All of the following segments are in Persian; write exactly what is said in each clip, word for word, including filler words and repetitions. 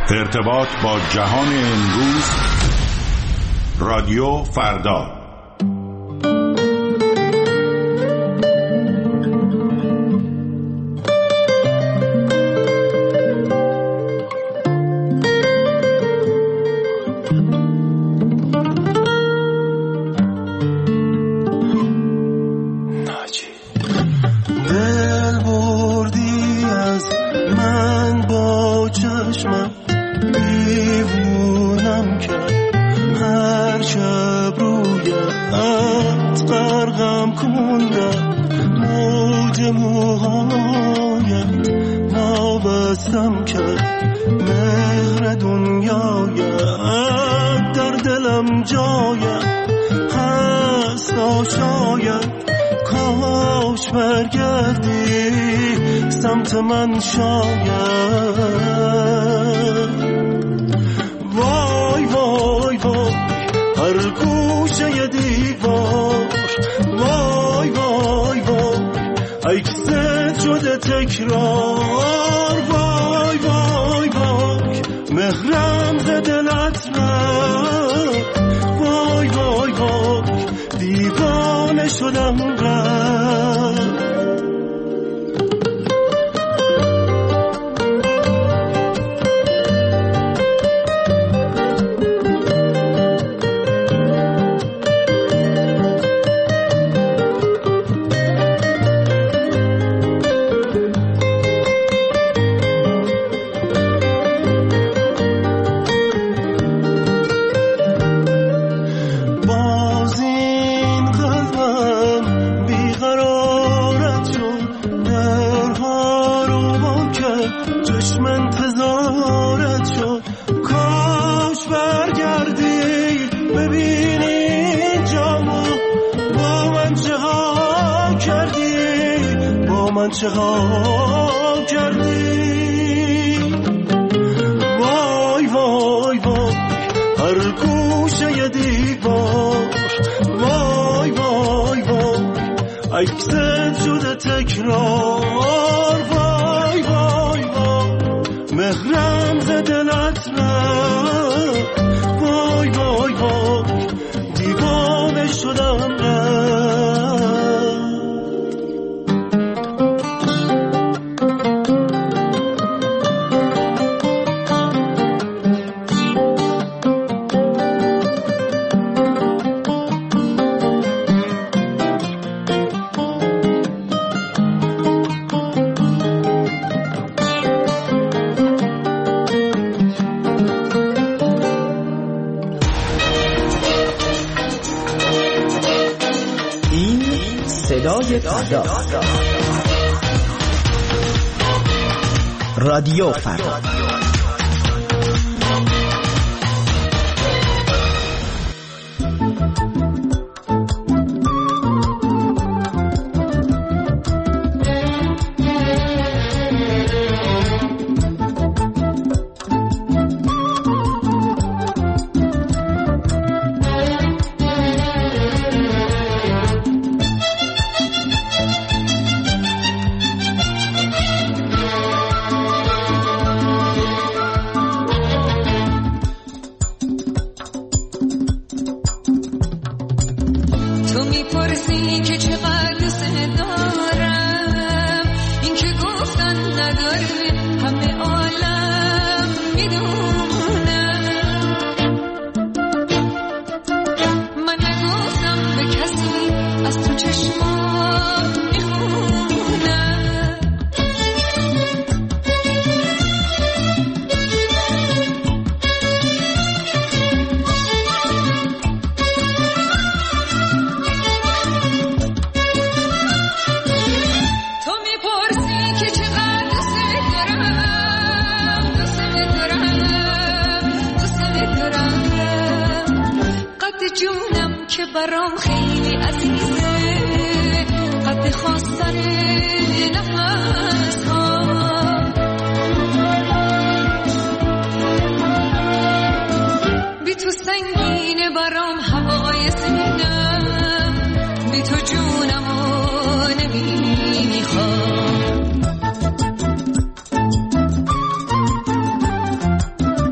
ارتباط با جهان امروز، رادیو فردا. من شاید وای وای وای هر گوشه دیوار، وای وای وای عکست شده تکرار، وای وای وای مهرم ز دلت رفت، وای وای وای دیوانه شدم رفت. چه ها کردی وای وای وای هر گوشه دیوار، وای وای وای عکست شده تکرار، وای وای وای مهرم ز دلت رفت، وای وای وای دیوانه شدم رفت. رادیو فردا. برام خیلی عزیزه قد خواستن نفس ها بی تو سنگینه برام هوای سینم بی تو جونمو نمیخوام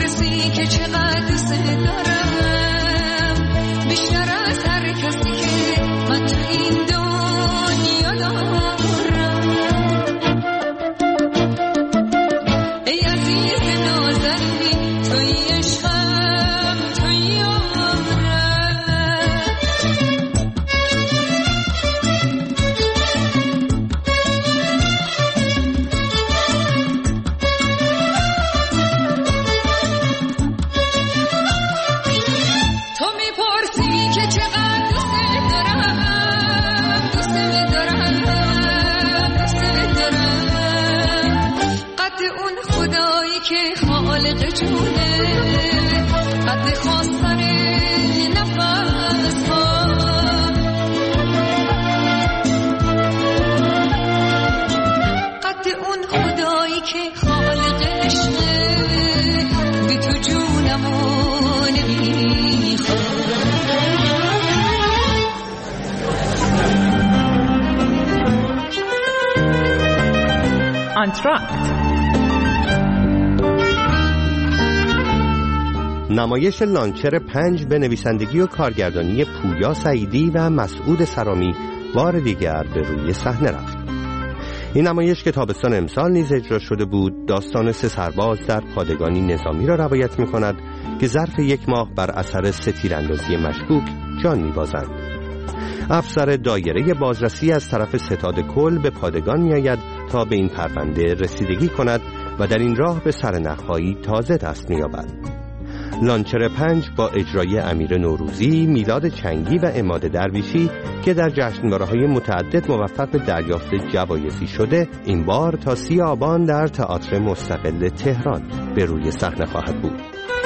میپرسی که چقدر دوست دارم، بیشتر از هر کسی که من تو این دنیا دارم. ای عزیز نازنین توی عشقم توی قد خواستن نفس ها، قد اون خدایی که خالق عشقه، بی تو جونمو نمیخواد. آنتراکت نمایش لانچر پنج به نویسندگی و کارگردانی پویا سعیدی و مسعود سرامی بار دیگر به روی صحنه رفت. این نمایش که تابستان امسال نیز اجرا شده بود، داستان سه سرباز در پادگانی نظامی را روایت می کند که ظرف یک ماه بر اثر سه تیراندازی مشکوک جان می بازند. افسر دایره بازرسی از طرف ستاد کل به پادگان می آید تا به این پرونده رسیدگی کند و در این راه به سرنخ‌هایی تازه دست می یابد. لانچر پنج با اجرای امیر نوروزی، میلاد چنگی و عماد درویشی که در جشنواره‌های متعدد موفق به دریافت جوایزی شده، این بار تا سی آبان در تئاتر مستقل تهران به روی صحنه خواهد بود.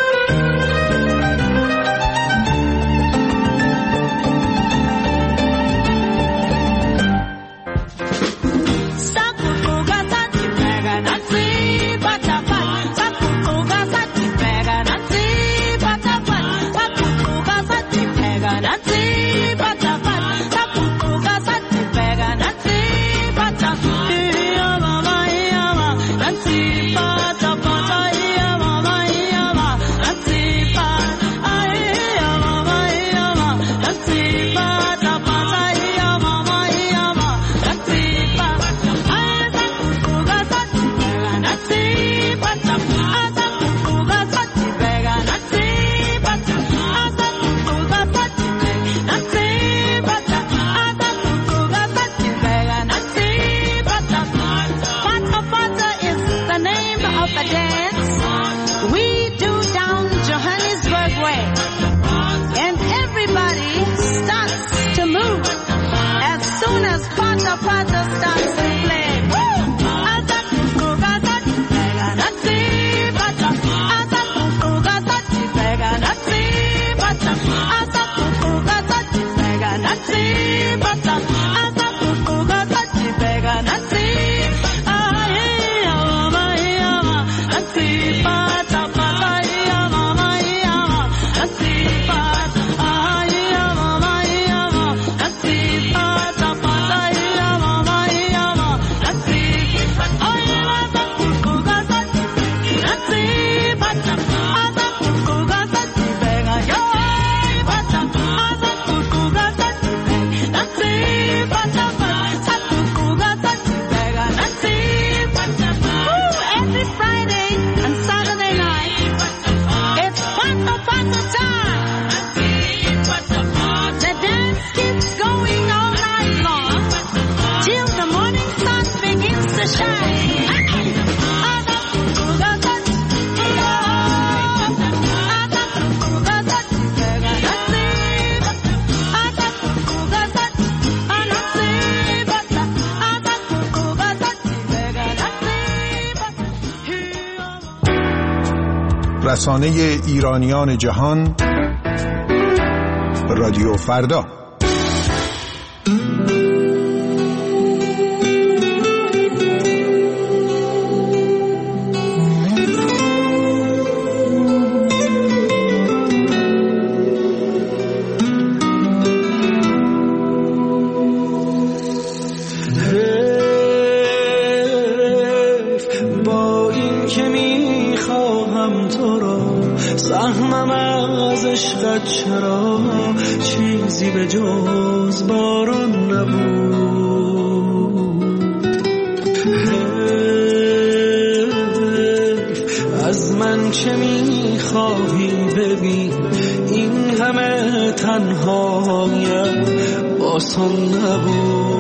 رسانه ایرانیان جهان، رادیو فردا. با این که میخواهم تو را فهمم از عشقت چرا چیزی به جز باران نبود. از من چه میخواهی ببین این همه تنهایم آسان نبود.